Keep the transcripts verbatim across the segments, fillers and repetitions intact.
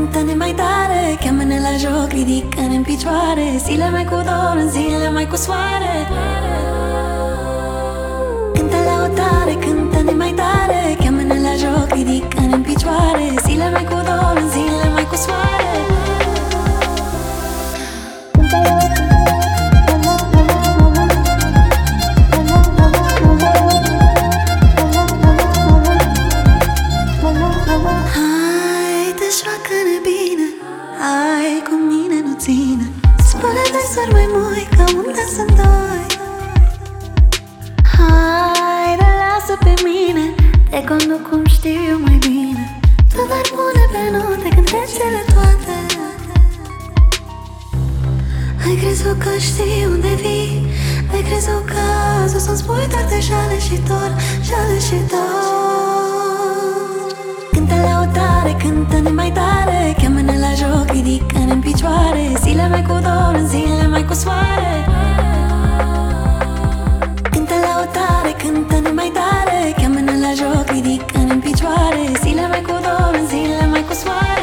cântă-ne mai tare, cheamă-ne la joc, ridică-ne în picioare. Zile mai cu dor, în zile mai cu soare. Cântă laudare, cântă-ne mai tare, cheamă-ne la joc, ridică-ne în picioare. Zile mai cu dor, în zile mai cu soare. Joacă-ne bine, hai cu mine, nu ține. Spune-te săr mai mult, că unde sunt doi. Hai, lasă pe mine, te conduc cum știu eu mai bine. Tu doar pune pe note cântecele toate. Ai crezut că știi unde vii, ai crezut că azi o să-mi spui doar de jale și dor, jale și dor. Cântă laudare, cântă-ne mai tare, cheamă-ne la joc, ridică-ne în picioare. Zile mai cu dor, în zile mai cu soare. Cântă laudare, cântă-ne mai tare, cheamă-ne la joc, ridică-ne în picioare. Zile mai cu dor, în zile mai cu soare.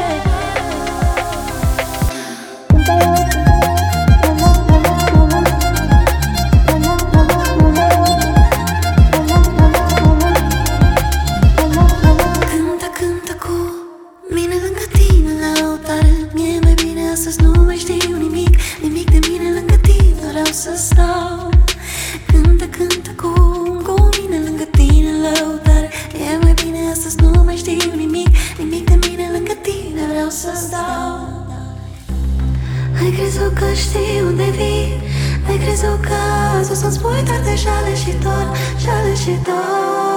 Nu mai știu nimic, nimic de mine lângă tine, vreau să stau. Cântă, cântă cum, cu mine lângă tine, lăutare. E mai bine astăzi, nu mai știu nimic, nimic de mine lângă tine, vreau să stau. Ai crezut că știi unde vii, ai crezut că azi o să-mi spui doar de jale și dor, jale și dor.